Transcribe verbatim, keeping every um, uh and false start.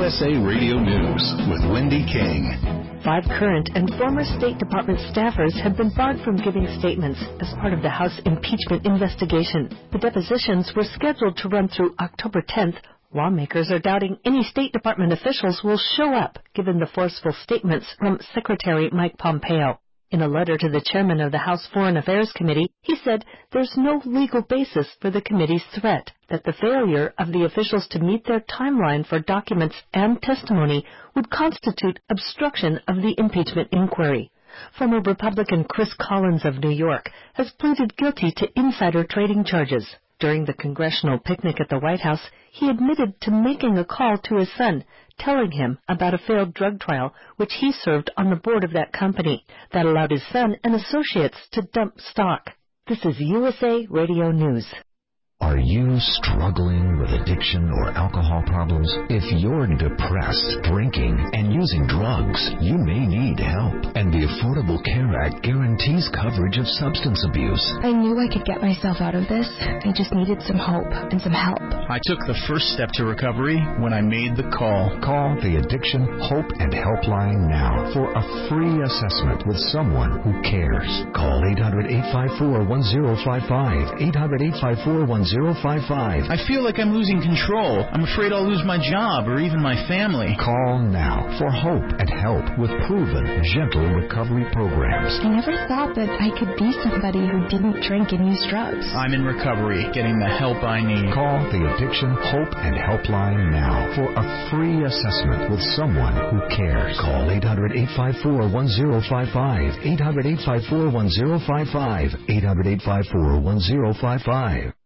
S A Radio News with Wendy King. Five current and former State Department staffers have been barred from giving statements as part of the House impeachment investigation. The depositions were scheduled to run through October tenth. Lawmakers are doubting any State Department officials will show up, given the forceful statements from Secretary Mike Pompeo. In a letter to the chairman of the House Foreign Affairs Committee, he said there's no legal basis for the committee's threat, that the failure of the officials to meet their timeline for documents and testimony would constitute obstruction of the impeachment inquiry. Former Republican Chris Collins of New York has pleaded guilty to insider trading charges. During the congressional picnic at the White House, he admitted to making a call to his son, telling him about a failed drug trial which he served on the board of that company. That allowed his son and associates to dump stock. This is U S A Radio News. Are you struggling with addiction or alcohol problems? If you're depressed, drinking, and using drugs, you may need help. And the Affordable Care Act guarantees coverage of substance abuse. I knew I could get myself out of this. I just needed some hope and some help. I took the first step to recovery when I made the call. Call the Addiction Hope and Helpline now for a free assessment with someone who cares. Call eight hundred, eight five four, one zero five five, eight hundred, eight five four, one zero five five. I feel like I'm losing control. I'm afraid I'll lose my job or even my family. Call now for hope and help with proven, gentle recovery programs. I never thought that I could be somebody who didn't drink and use drugs. I'm in recovery, getting the help I need. Call the Addiction Hope and Helpline now for a free assessment with someone who cares. Call eight hundred, eight five four, one zero five five, eight hundred, eight five four, one zero five five, eight hundred, eight five four, one zero five five.